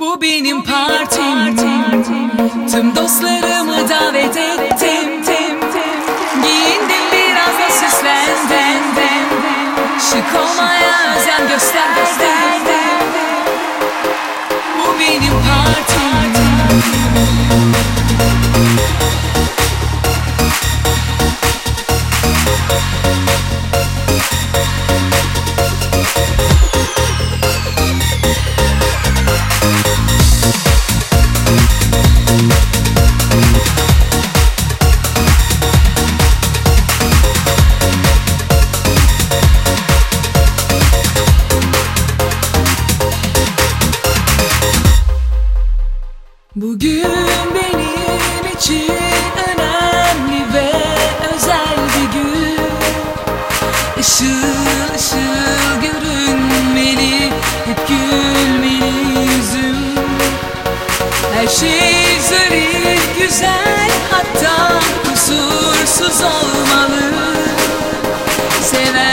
Bu benim partim, tüm dostlarımı davet ettim. Giyindim, biraz da süslendim, şık olmaya özen gösterdim. Bu benim partim. Bugün benim için önemli ve özel bir gün. Işıl ışıl görünmeli, hep gülmeli yüzüm. Her şey zarif, güzel, hatta kusursuz olmalı. Sever